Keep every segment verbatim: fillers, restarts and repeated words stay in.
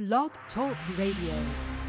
Blog Talk Radio.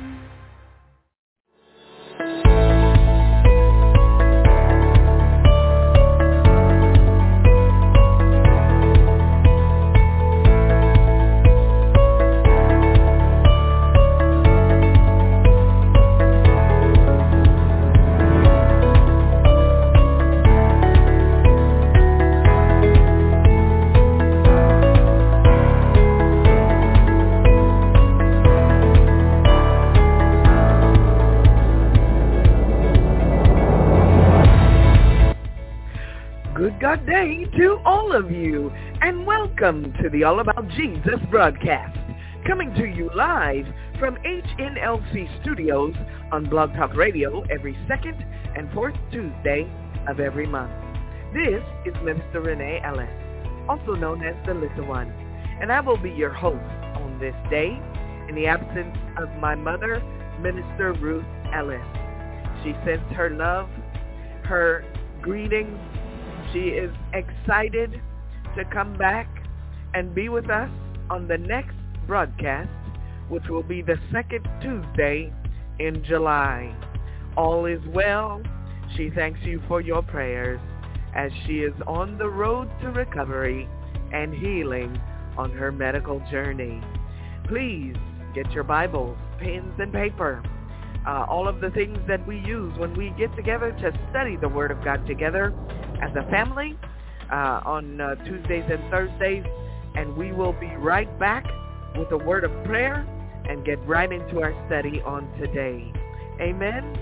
Good day to all of you, and welcome to the All About Jesus broadcast, coming to you live from H N L C Studios on Blog Talk Radio every second and fourth Tuesday of every month. This is Minister Renee Ellis, also known as the Little One, and I will be your host on this day in the absence of my mother, Minister Ruth Ellis. She sends her love, her greetings. She is excited to come back and be with us on the next broadcast, which will be the second Tuesday in July. All is well. She thanks you for your prayers as she is on the road to recovery and healing on her medical journey. Please get your Bibles, pens, and paper. Uh, all of the things that we use when we get together to study the Word of God together as a family uh, on uh, Tuesdays and Thursdays. And we will be right back with a word of prayer and get right into our study on today. Amen.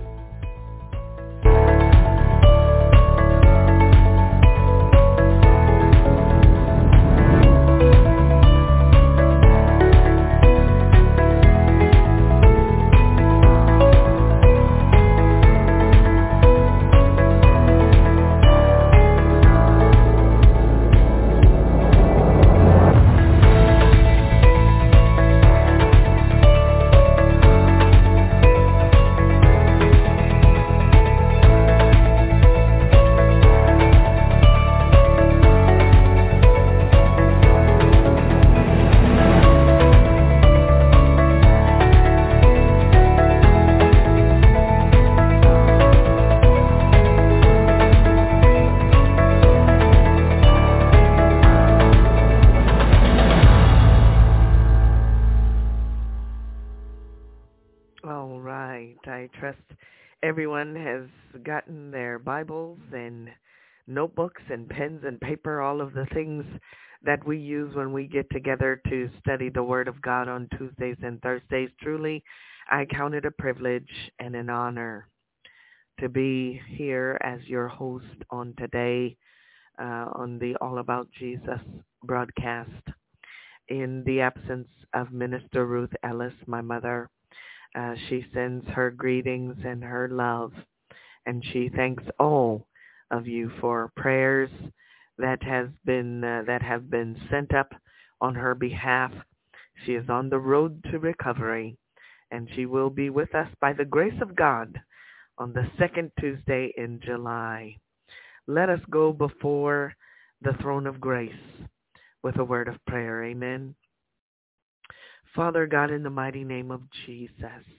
Everyone has gotten their Bibles and notebooks and pens and paper, all of the things that we use when we get together to study the Word of God on Tuesdays and Thursdays. Truly, I count it a privilege and an honor to be here as your host on today uh, on the All About Jesus broadcast in the absence of Minister Ruth Ellis, my mother. Uh, she sends her greetings and her love, and she thanks all of you for prayers that has been uh, that have been sent up on her behalf. She is on the road to recovery, and she will be with us by the grace of God on the second Tuesday in July. Let us go before the throne of grace with a word of prayer. Amen. Father God, in the mighty name of Jesus,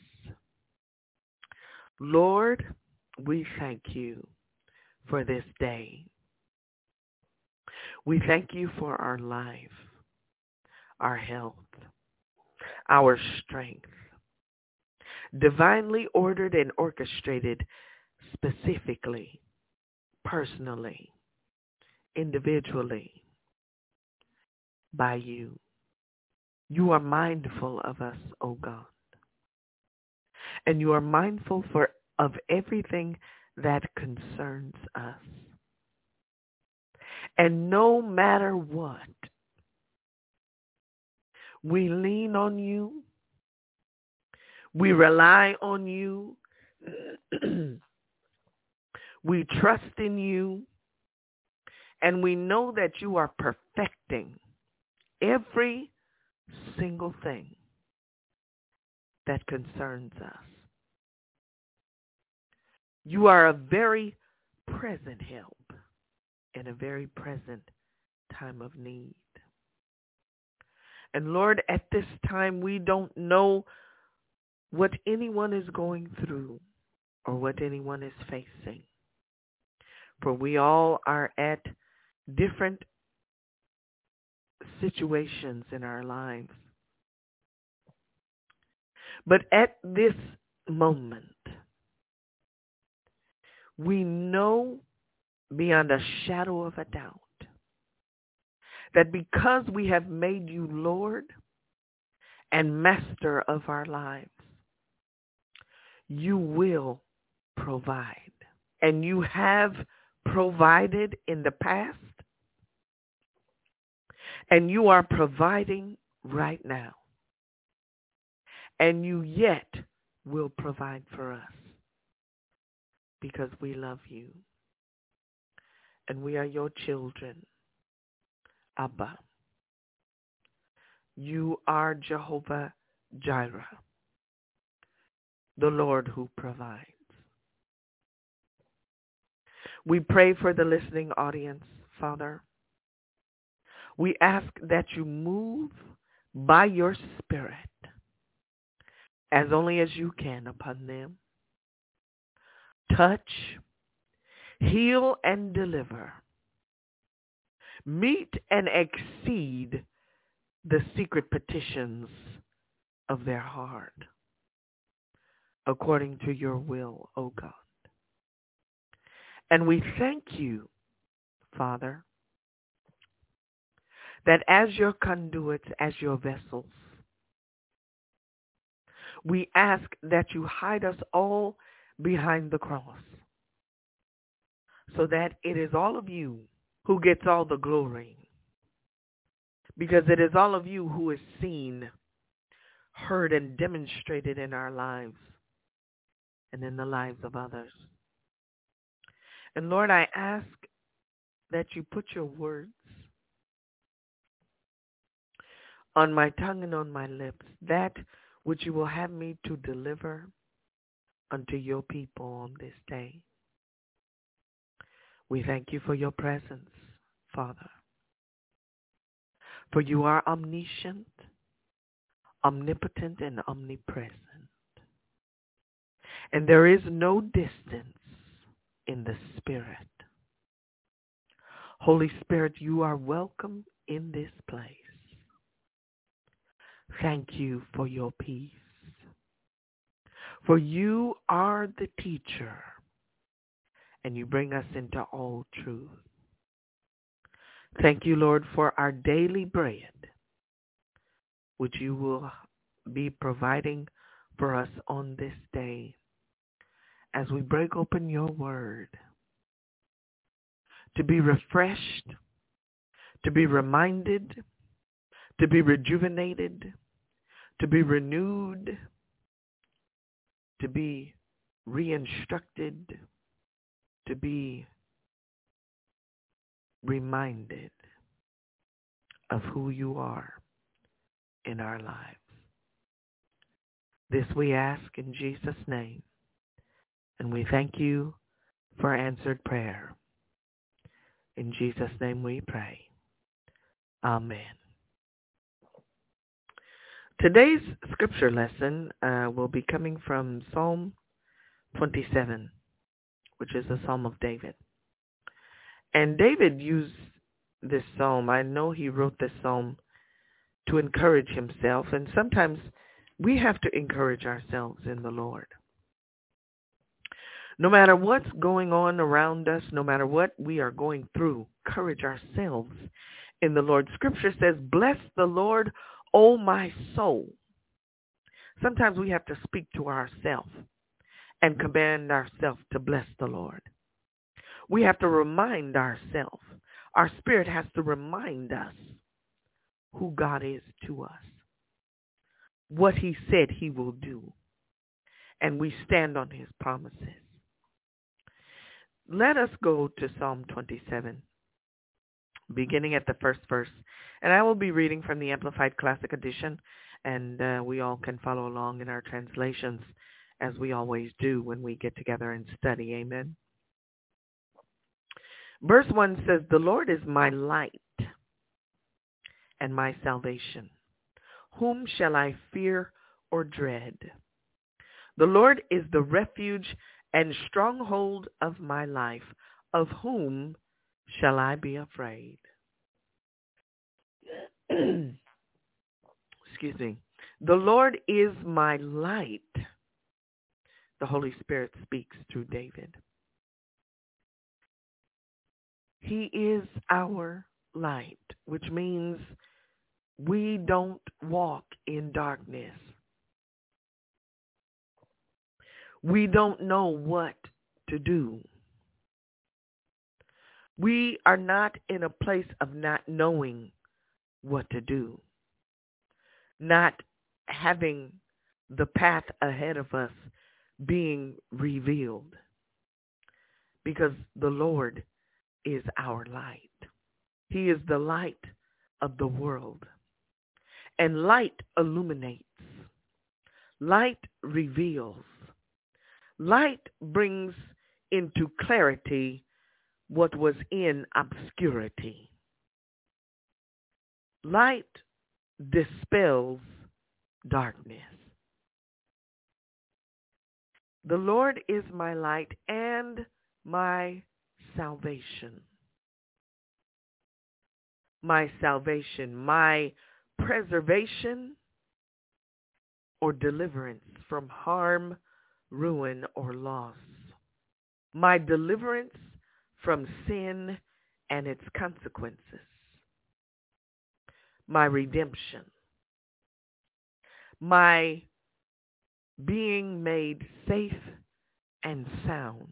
Lord, we thank you for this day. We thank you for our life, our health, our strength, divinely ordered and orchestrated specifically, personally, individually, by you. You are mindful of us, O God. And you are mindful for of everything that concerns us. And no matter what, we lean on you. We rely on you. We trust in you. And we know that you are perfecting every single thing that concerns us. You are a very present help in a very present time of need. And Lord, at this time, we don't know what anyone is going through or what anyone is facing. For we all are at different situations in our lives. But at this moment, we know beyond a shadow of a doubt that because we have made you Lord and Master of our lives, you will provide. And you have provided in the past, and you are providing right now. And you yet will provide for us because we love you. And we are your children. Abba. You are Jehovah Jireh, the Lord who provides. We pray for the listening audience, Father. We ask that you move by your Spirit as only as you can upon them. Touch, heal, and deliver. Meet and exceed the secret petitions of their heart, according to your will, O God. And we thank you, Father, that as your conduits, as your vessels, we ask that you hide us all behind the cross, so that it is all of you who gets all the glory, because it is all of you who is seen, heard, and demonstrated in our lives and in the lives of others. And Lord, I ask that you put your words on my tongue and on my lips, that which you will have me to deliver unto your people on this day. We thank you for your presence, Father. For you are omniscient, omnipotent, and omnipresent. And there is no distance in the Spirit. Holy Spirit, you are welcome in this place. Thank you for your peace. For you are the teacher, and you bring us into all truth. Thank you, Lord, for our daily bread, which you will be providing for us on this day as we break open your word, to be refreshed, to be reminded, to be rejuvenated, to be renewed, to be re-instructed, to be reminded of who you are in our lives. This we ask in Jesus' name, and we thank you for answered prayer. In Jesus' name we pray. Amen. Today's scripture lesson uh, will be coming from Psalm twenty-seven, which is a Psalm of David. And David used this psalm. I know he wrote this psalm to encourage himself, and sometimes we have to encourage ourselves in the Lord. No matter what's going on around us, no matter what we are going through, encourage ourselves in the Lord. Scripture says, bless the Lord, O my soul. Sometimes we have to speak to ourselves and command ourselves to bless the Lord. We have to remind ourselves. Our spirit has to remind us who God is to us, what he said he will do, and we stand on his promises. Let us go to Psalm twenty-seven, beginning at the first verse, and I will be reading from the Amplified Classic Edition, and uh, we all can follow along in our translations, as we always do when we get together and study. Amen. Verse one says, the Lord is my light and my salvation. whom shall I fear or dread? The Lord is the refuge and stronghold of my life. Of whom shall I be afraid? Excuse me. The Lord is my light. The Holy Spirit speaks through David. He is our light, which means we don't walk in darkness. We don't know what to do. We are not in a place of not knowing what to do, not having the path ahead of us being revealed, because the Lord is our light. He is the light of the world. And light illuminates. Light reveals. Light brings into clarity what was in obscurity. Light dispels darkness. The Lord is my light and my salvation. My salvation, my preservation or deliverance from harm, ruin, or loss. My deliverance from sin and its consequences. My redemption. My being made safe and sound.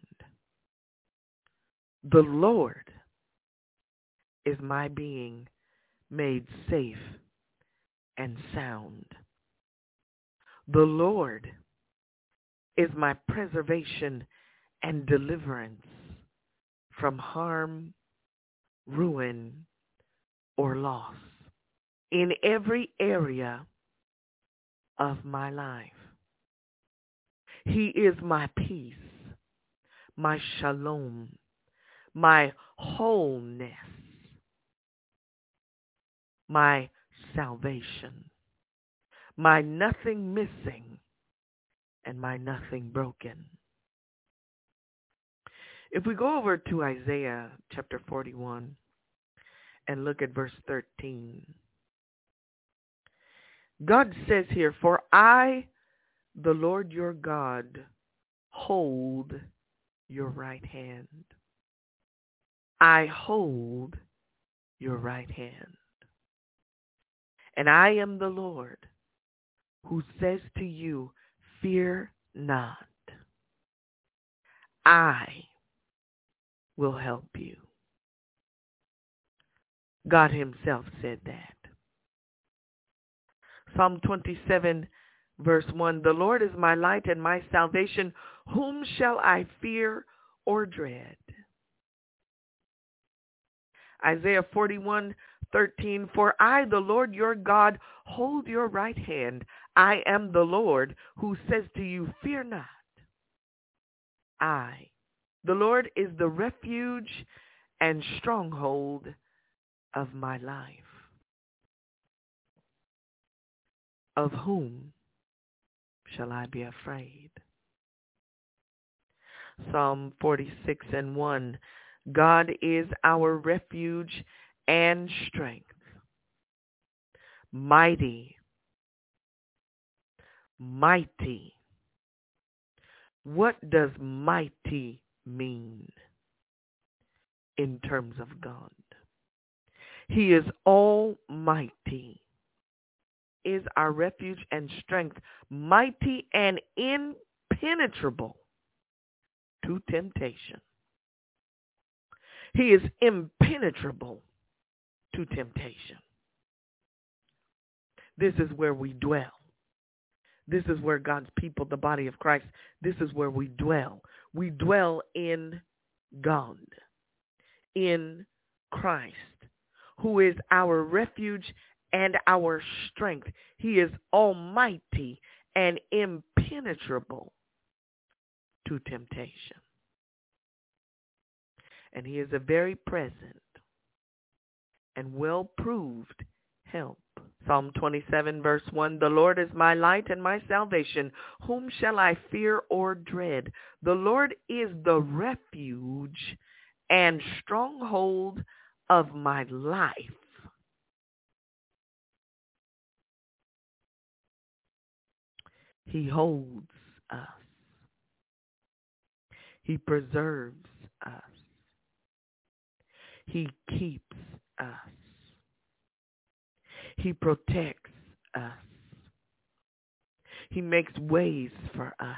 The Lord is my being made safe and sound. The Lord is my preservation and deliverance from harm, ruin, or loss in every area of my life. He is my peace, my shalom, my wholeness, my salvation, my nothing missing, and my nothing broken. If we go over to Isaiah chapter forty-one and look at verse thirteen, God says here, "For I, the Lord your God, hold your right hand. I hold your right hand. And I am the Lord who says to you, fear not. I will help you." God himself said that. Psalm twenty-seven, verse one, "The Lord is my light and my salvation. Whom shall I fear or dread?" Isaiah forty-one, thirteen, "For I, the Lord your God, hold your right hand. I am the Lord who says to you, fear not. I, the Lord, is the refuge and stronghold of my life. Of whom shall I be afraid?" Psalm forty-six and one, "God is our refuge and strength, mighty, mighty." What does mighty mean in terms of God? He is almighty, is our refuge and strength, mighty and impenetrable to temptation. He is impenetrable to temptation. This is where we dwell. This is where God's people, the body of Christ, this is where we dwell. We dwell in God, in Christ, who is our refuge and our strength. He is almighty and impenetrable to temptation. And he is a very present and well-proved help Psalm twenty-seven, verse one, the Lord is my light and my salvation. Whom shall I fear or dread? The Lord is the refuge and stronghold of my life. He holds us. He preserves us. He keeps us. He protects us. He makes ways for us.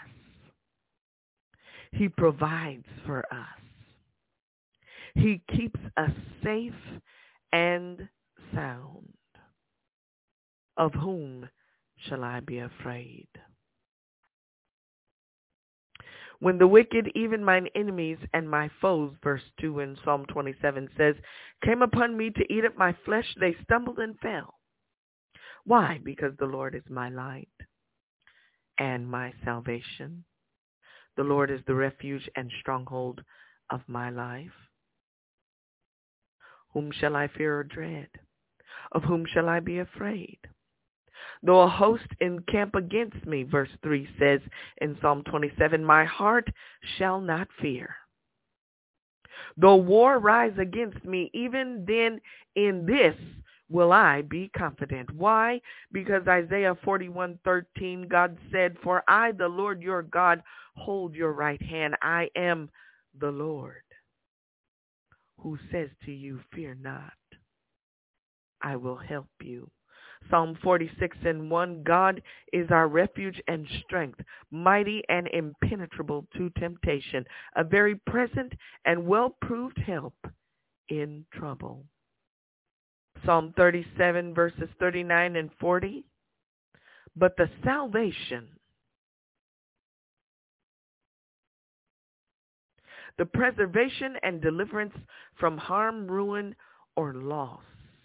He provides for us. He keeps us safe and sound. Of whom shall I be afraid? When the wicked, even mine enemies and my foes, verse two in Psalm twenty-seven says, came upon me to eat up my flesh, they stumbled and fell. Why? Because the Lord is my light and my salvation. The Lord is the refuge and stronghold of my life. Whom shall I fear or dread? Of whom shall I be afraid? Though a host encamp against me, verse three says in Psalm twenty-seven, my heart shall not fear. Though war rise against me, even then in this will I be confident. Why? Because Isaiah forty-one thirteen, God said, for I, the Lord your God, hold your right hand. I am the Lord who says to you, fear not. I will help you. Psalm forty-six and one, God is our refuge and strength, mighty and impenetrable to temptation, a very present and well-proved help in trouble. Psalm thirty-seven, verses thirty-nine and forty, but the salvation, the preservation and deliverance from harm, ruin, or loss.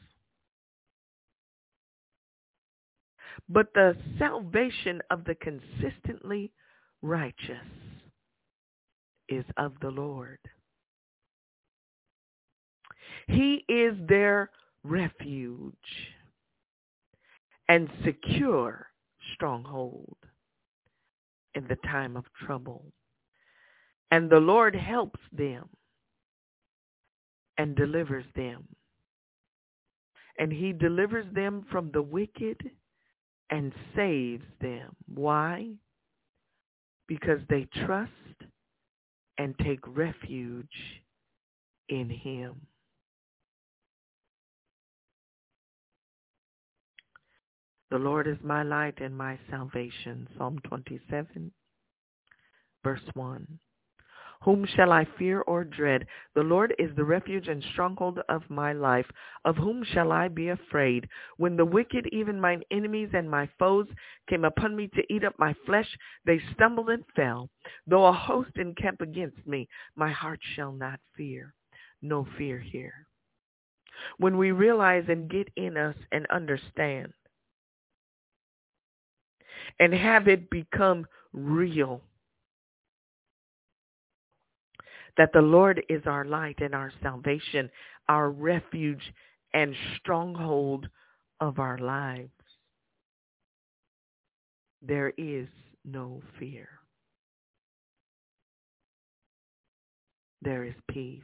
But the salvation of the consistently righteous is of the Lord. He is their refuge and secure stronghold in the time of trouble. And the Lord helps them and delivers them. And he delivers them from the wicked and saves them. Why? Because they trust and take refuge in him. The Lord is my light and my salvation. Psalm twenty-seven, verse one. Whom shall I fear or dread? The Lord is the refuge and stronghold of my life. Of whom shall I be afraid? When the wicked, even mine enemies and my foes, came upon me to eat up my flesh, they stumbled and fell. Though a host encamp against me, my heart shall not fear. No fear here. When we realize and get in us and understand and have it become real, that the Lord is our light and our salvation, our refuge and stronghold of our lives, there is no fear. There is peace.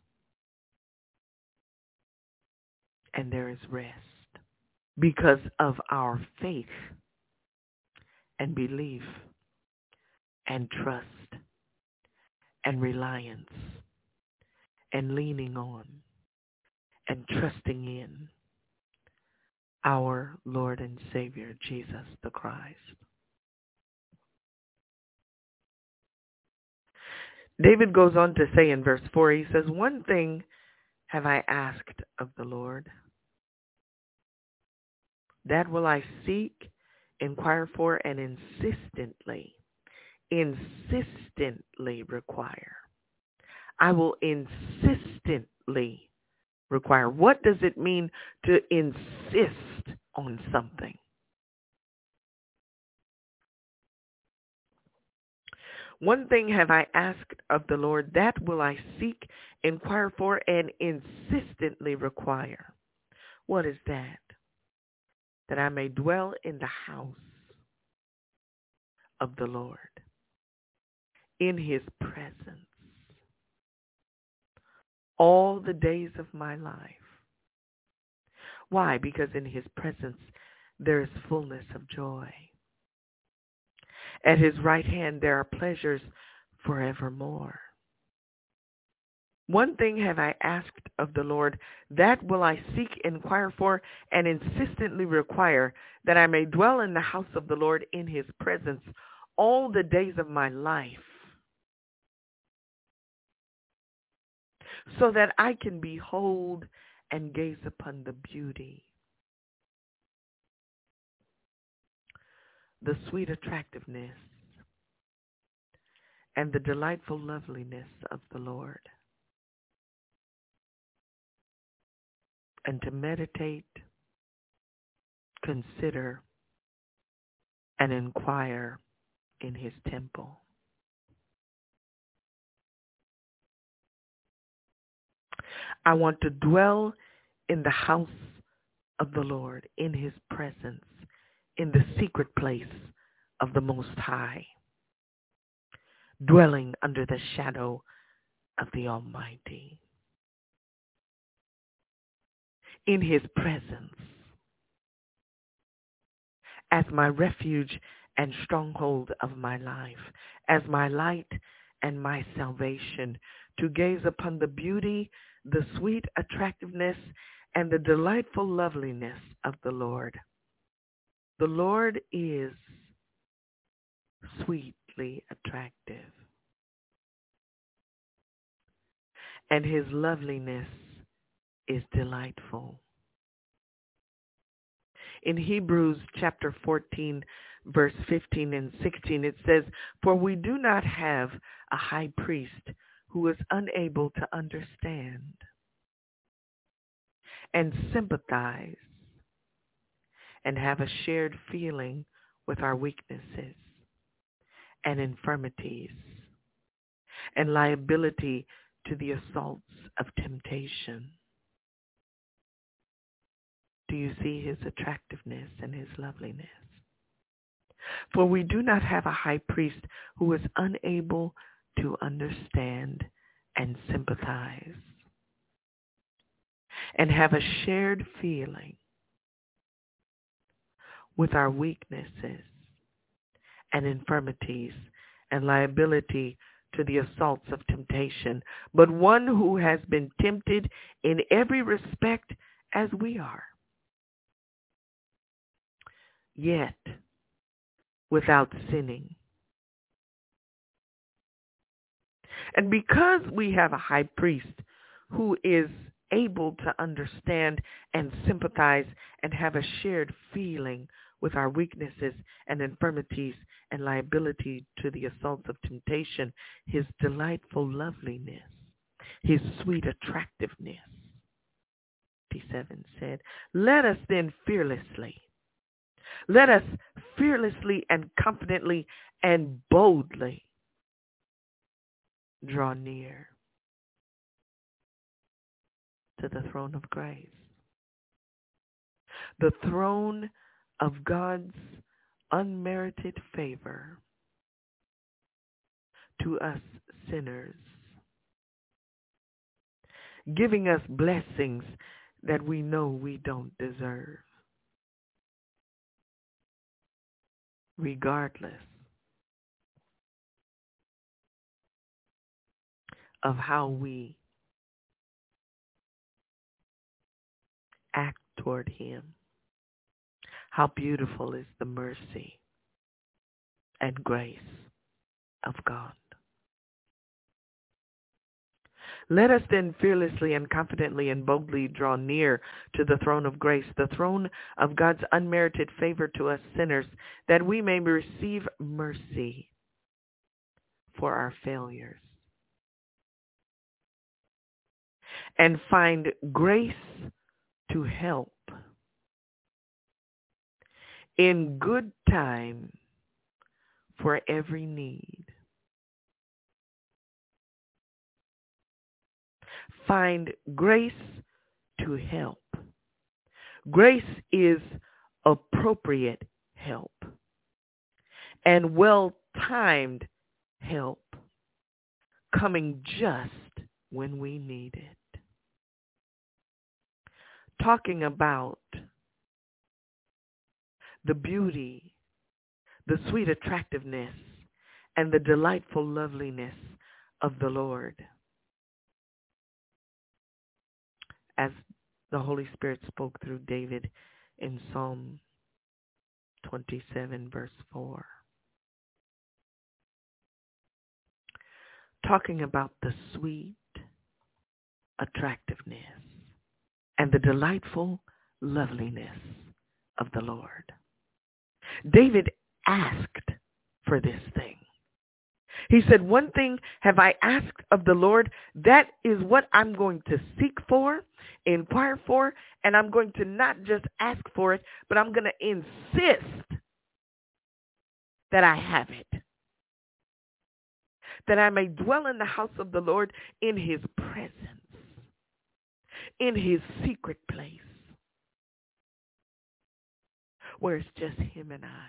And there is rest because of our faith and belief and trust and reliance and leaning on and trusting in our Lord and Savior, Jesus the Christ. David goes on to say in verse four, he says, one thing have I asked of the Lord, that will I seek, inquire for, and insistently insistently require. I will insistently require. What does it mean to insist on something? One thing have I asked of the Lord, that will I seek, inquire for, and insistently require. What is that? that I may dwell in the house of the Lord, in his presence, all the days of my life. Why? Because in his presence there is fullness of joy. At his right hand there are pleasures forevermore. One thing have I asked of the Lord, that will I seek, inquire for, and insistently require, that I may dwell in the house of the Lord in his presence all the days of my life, so that I can behold and gaze upon the beauty, the sweet attractiveness, and the delightful loveliness of the Lord, and to meditate, consider, and inquire in his temple. I want to dwell in the house of the Lord, in his presence, in the secret place of the Most High, dwelling under the shadow of the Almighty, in his presence, as my refuge and stronghold of my life, as my light and my salvation, to gaze upon the beauty, the sweet attractiveness, and the delightful loveliness of the Lord. The Lord is sweetly attractive, and his loveliness is delightful. In Hebrews chapter fourteen, verse fifteen and sixteen, it says, "For we do not have a high priest who is unable to understand and sympathize and have a shared feeling with our weaknesses and infirmities and liability to the assaults of temptation." Do you see his attractiveness and his loveliness? For we do not have a high priest who is unable to understand and sympathize and have a shared feeling with our weaknesses and infirmities and liability to the assaults of temptation, but one who has been tempted in every respect as we are, yet without sinning. And because we have a high priest who is able to understand and sympathize and have a shared feeling with our weaknesses and infirmities and liability to the assaults of temptation, his delightful loveliness, his sweet attractiveness, fifty-seven said, "Let us then fearlessly, let us fearlessly and confidently and boldly draw near to the throne of grace." The throne of God's unmerited favor to us sinners, giving us blessings that we know we don't deserve, regardless of how we act toward him. How beautiful is the mercy and grace of God. Let us then fearlessly and confidently and boldly draw near to the throne of grace, the throne of God's unmerited favor to us sinners, that we may receive mercy for our failures and find grace to help in good time for every need. Find grace to help. Grace is appropriate help, and well-timed help coming just when we need it. Talking about the beauty, the sweet attractiveness, and the delightful loveliness of the Lord. As the Holy Spirit spoke through David in Psalm twenty-seven, verse four. Talking about the sweet attractiveness and the delightful loveliness of the Lord. David asked for this thing. He said, one thing have I asked of the Lord, that is what I'm going to seek for, inquire for, and I'm going to not just ask for it, but I'm going to insist that I have it, that I may dwell in the house of the Lord in his presence, in his secret place, where it's just him and I.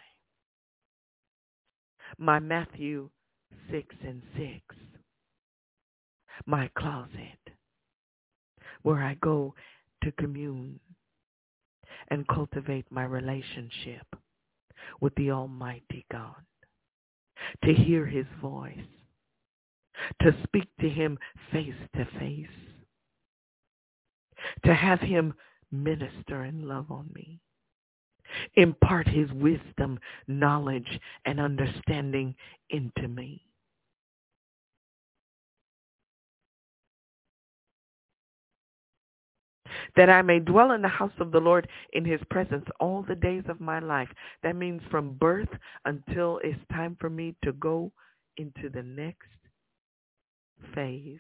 My Matthew six and six, my closet, where I go to commune and cultivate my relationship with the Almighty God, to hear his voice, to speak to him face to face, to have him minister and love on me, impart his wisdom, knowledge, and understanding into me. That I may dwell in the house of the Lord in his presence all the days of my life. That means from birth until it's time for me to go into the next phase.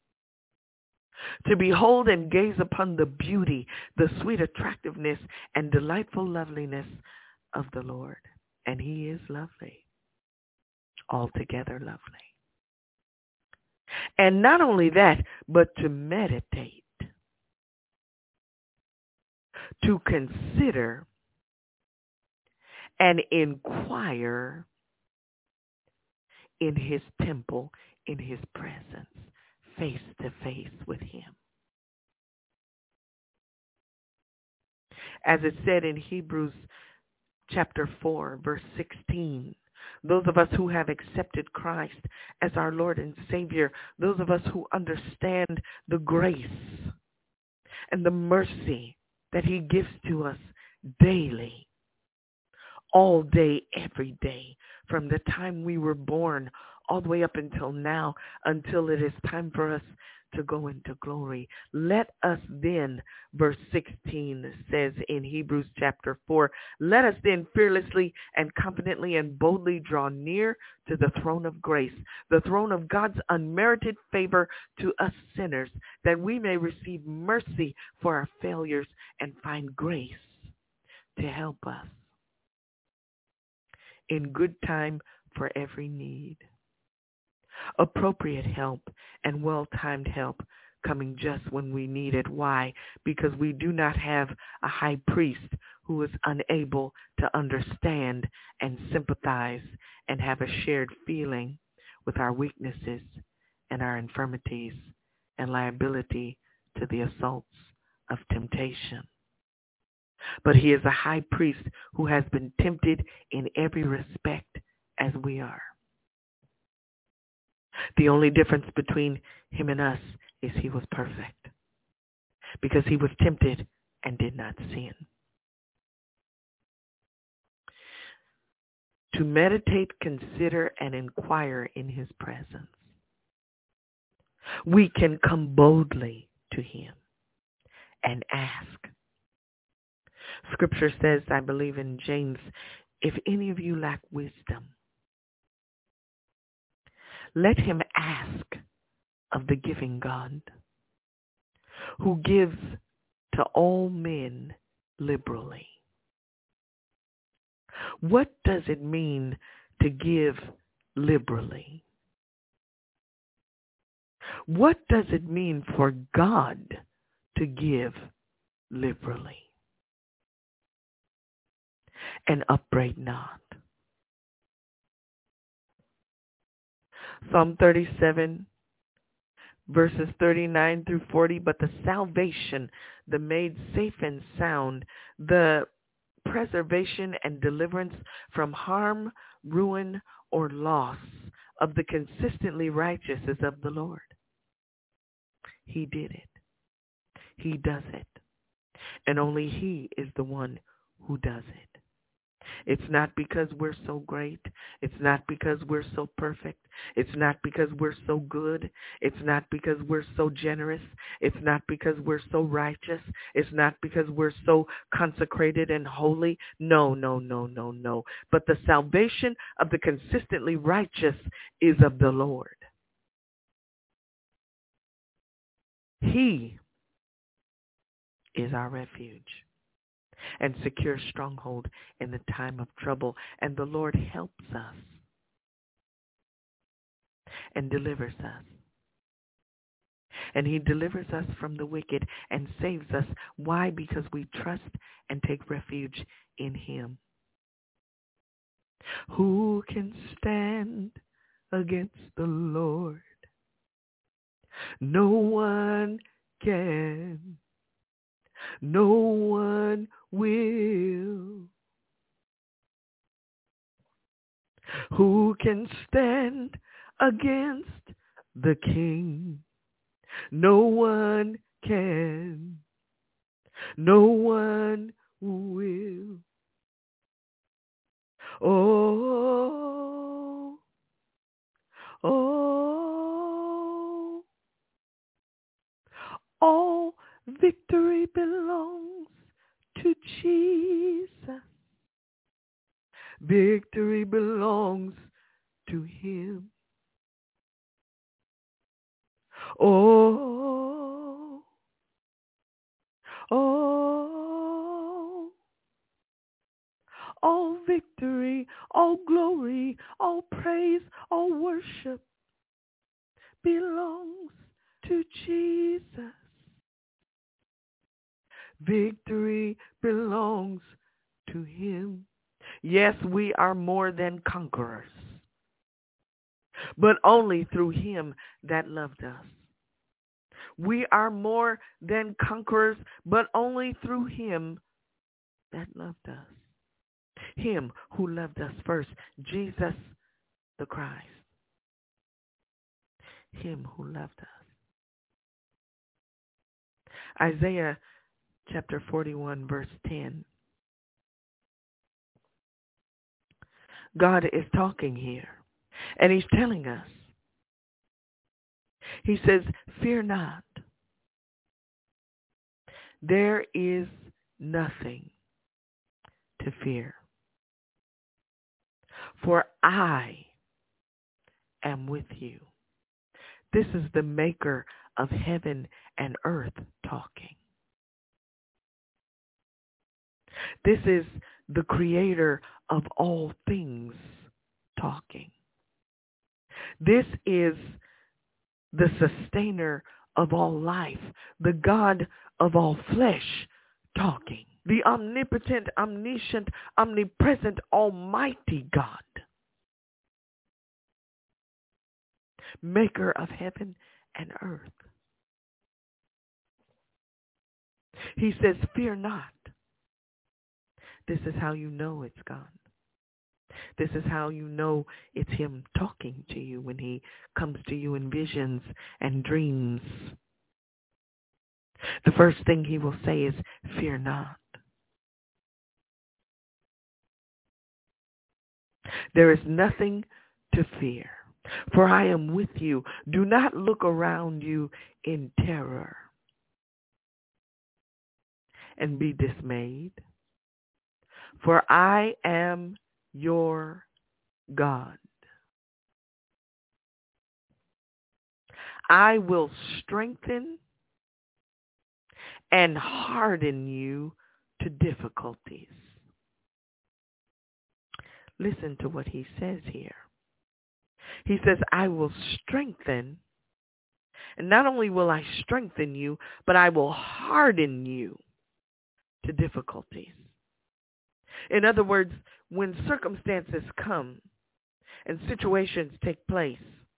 To behold and gaze upon the beauty, the sweet attractiveness, and delightful loveliness of the Lord. And he is lovely, altogether lovely. And not only that, but to meditate, to consider and inquire in his temple, in his presence, face to face with him. As it said in Hebrews chapter four, verse sixteen, those of us who have accepted Christ as our Lord and Savior, those of us who understand the grace and the mercy that he gives to us daily, all day, every day, from the time we were born all the way up until now, until it is time for us to go into glory. Let us then, verse sixteen says in Hebrews chapter four, let us then fearlessly and confidently and boldly draw near to the throne of grace, the throne of God's unmerited favor to us sinners, that we may receive mercy for our failures and find grace to help us in good time for every need. Appropriate help and well-timed help coming just when we need it. Why? Because we do not have a high priest who is unable to understand and sympathize and have a shared feeling with our weaknesses and our infirmities and liability to the assaults of temptation. But he is a high priest who has been tempted in every respect as we are. The only difference between him and us is he was perfect, because he was tempted and did not sin. To meditate, consider, and inquire in his presence. We can come boldly to him and ask. Scripture says, I believe in James, if any of you lack wisdom, let him ask of the giving God, who gives to all men liberally. What does it mean to give liberally? What does it mean for God to give liberally? and upbraid not. Psalm thirty-seven, verses thirty-nine through forty, but the salvation, the made safe and sound, the preservation and deliverance from harm, ruin, or loss of the consistently righteous is of the Lord. He did it. He does it. And only He is the one who does it. It's not because we're so great. It's not because we're so perfect. It's not because we're so good. It's not because we're so generous. It's not because we're so righteous. It's not because we're so consecrated and holy. No, no, no, no, no. But the salvation of the consistently righteous is of the Lord. He is our refuge and secure stronghold in the time of trouble. And the Lord helps us and delivers us. And He delivers us from the wicked and saves us. Why? Because we trust and take refuge in Him. Who can stand against the Lord? No one can. No one will. Who can stand against the King? No one can. No one will. Oh, oh, all victory belongs to Jesus. Victory belongs to Him. Oh, oh, all victory, all glory, all praise, all worship belongs to Jesus. Victory belongs to Him. Yes, we are more than conquerors, but only through Him that loved us. We are more than conquerors, but only through Him that loved us. Him who loved us first, Jesus the Christ. Him who loved us. Isaiah chapter forty-one, verse ten. God is talking here, and He's telling us. He says, fear not. There is nothing to fear. For I am with you. This is the maker of heaven and earth talking. This is the creator of all things talking. This is the sustainer of all life, the God of all flesh talking, the omnipotent, omniscient, omnipresent, almighty God, maker of heaven and earth. He says, fear not. This is how you know it's God. This is how you know it's Him talking to you when He comes to you in visions and dreams. The first thing He will say is, fear not. There is nothing to fear, for I am with you. Do not look around you in terror and be dismayed, for I am your God. I will strengthen and harden you to difficulties. Listen to what He says here. He says, I will strengthen, and not only will I strengthen you, but I will harden you to difficulties. In other words, when circumstances come and situations take place,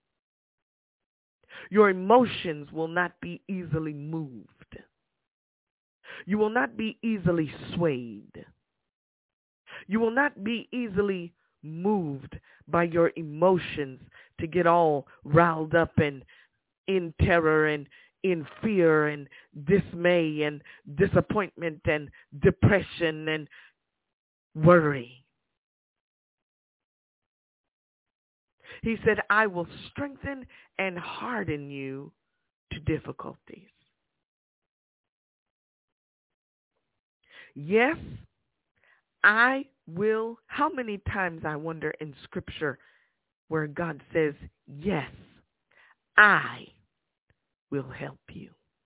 your emotions will not be easily moved. You will not be easily swayed. You will not be easily moved by your emotions to get all riled up and in terror and in fear and dismay and disappointment and depression and worry. He said, I will strengthen and harden you to difficulties. Yes, I will. How many times I wonder in Scripture where God says, yes, I will help you.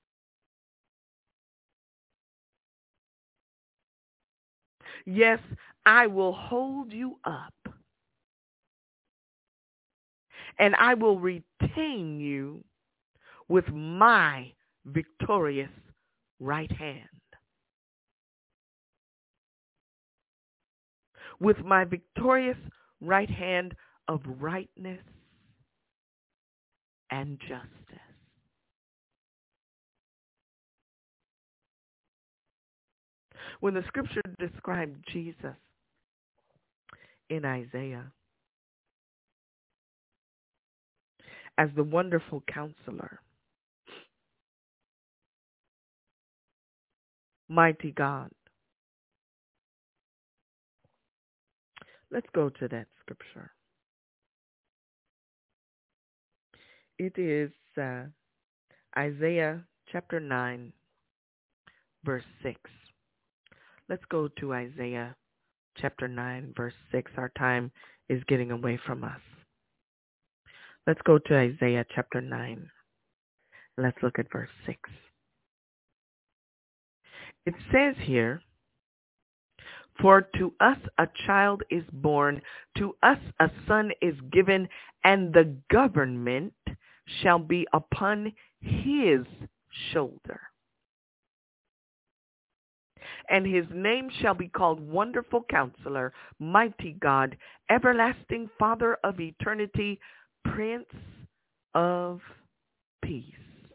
Yes, I will hold you up. And I will retain you with my victorious right hand. With my victorious right hand of rightness and justice. When the scripture described Jesus in Isaiah as the wonderful counselor, mighty God, let's go to that scripture. It is uh, Isaiah chapter nine, verse six. Let's go to Isaiah chapter nine, verse six. Our time is getting away from us. Let's go to Isaiah chapter nine. Let's look at verse six. It says here, for to us a child is born, to us a son is given, and the government shall be upon his shoulder. And his name shall be called Wonderful Counselor, Mighty God, Everlasting Father of Eternity, Prince of Peace.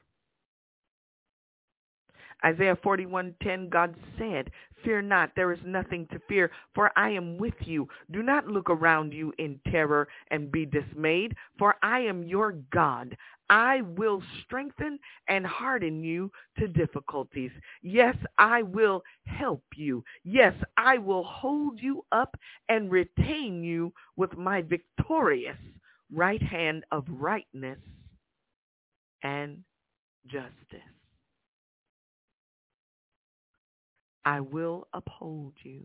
Isaiah forty-one ten, God said, fear not, there is nothing to fear, for I am with you. Do not look around you in terror and be dismayed, for I am your God. I will strengthen and harden you to difficulties. Yes, I will help you. Yes, I will hold you up and retain you with my victorious right hand of rightness and justice. I will uphold you.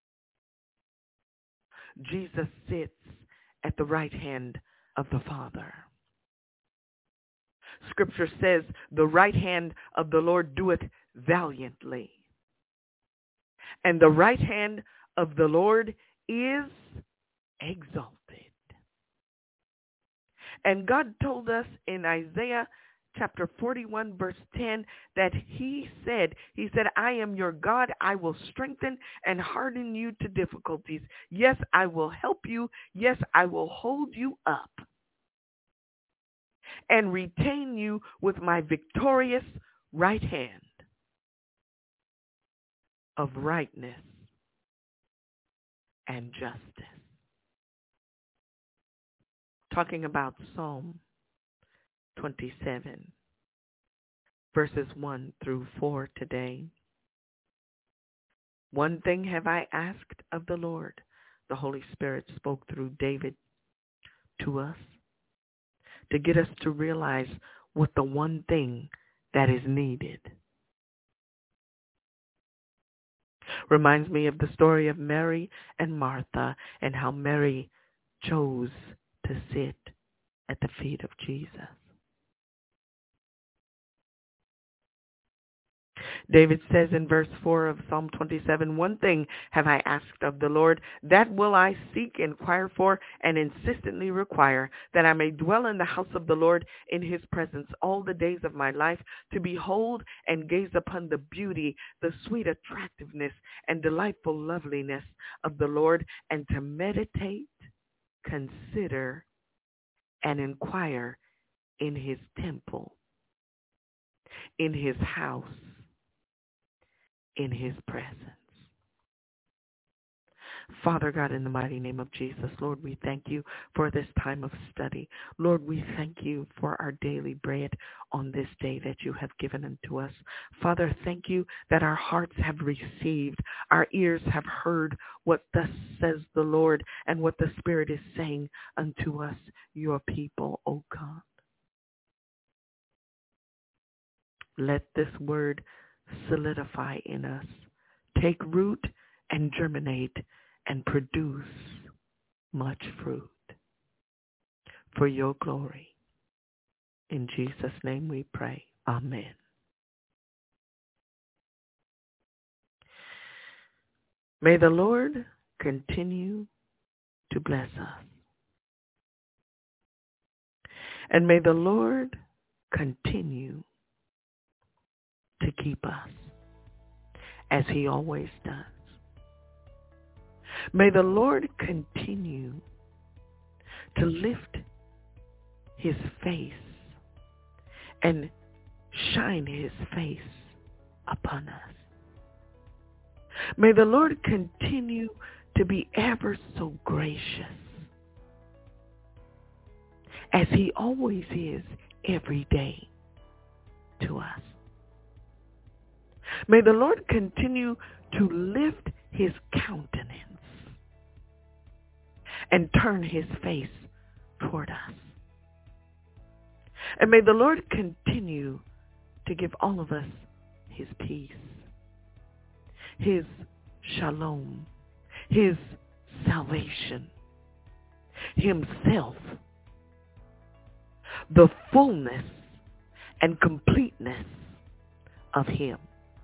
Jesus sits at the right hand of the Father. Scripture says, the right hand of the Lord doeth valiantly. And the right hand of the Lord is exalted. And God told us in Isaiah chapter forty-one, verse ten, that he said, he said, I am your God. I will strengthen and harden you to difficulties. Yes, I will help you. Yes, I will hold you up and retain you with my victorious right hand of rightness and justice. Talking about Psalm twenty-seven, verses one through four today. One thing have I asked of the Lord. The Holy Spirit spoke through David to us to get us to realize what the one thing that is needed. Reminds me of the story of Mary and Martha and how Mary chose to sit at the feet of Jesus. David says in verse four of Psalm twenty-seven, one thing have I asked of the Lord, that will I seek, inquire for, and insistently require, that I may dwell in the house of the Lord in his presence all the days of my life, to behold and gaze upon the beauty, the sweet attractiveness, and delightful loveliness of the Lord, and to meditate, consider, and inquire in his temple, in his house, in his presence. Father God, in the mighty name of Jesus, Lord, we thank you for this time of study. Lord, we thank you for our daily bread on this day that you have given unto us. Father, thank you that our hearts have received, our ears have heard what thus says the Lord and what the Spirit is saying unto us, your people, O God. Let this word solidify in us, take root and germinate and produce much fruit for your glory. In Jesus' name we pray. Amen. May the Lord continue to bless us. And may the Lord continue to keep us as he always does. May the Lord continue to lift his face and shine his face upon us. May the Lord continue to be ever so gracious, as he always is every day to us. May the Lord continue to lift his countenance and turn his face toward us. And may the Lord continue to give all of us his peace, his shalom, his salvation, himself, the fullness and completeness of him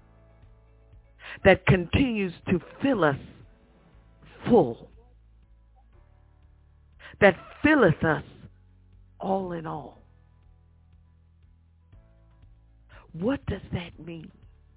that continues to fill us full, that filleth us all in all. What does that mean?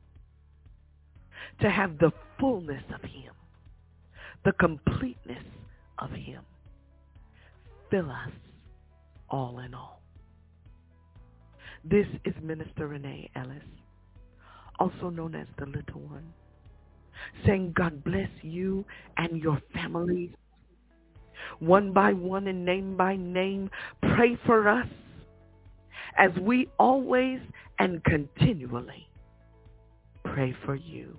To have the fullness of him, the completeness of him, fill us all in all. This is Minister Renee Ellis, also known as the Little One, saying God bless you and your family. One by one and name by name, pray for us as we always and continually pray for you.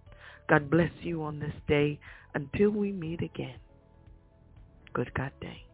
God bless you on this day until we meet again. Good God day.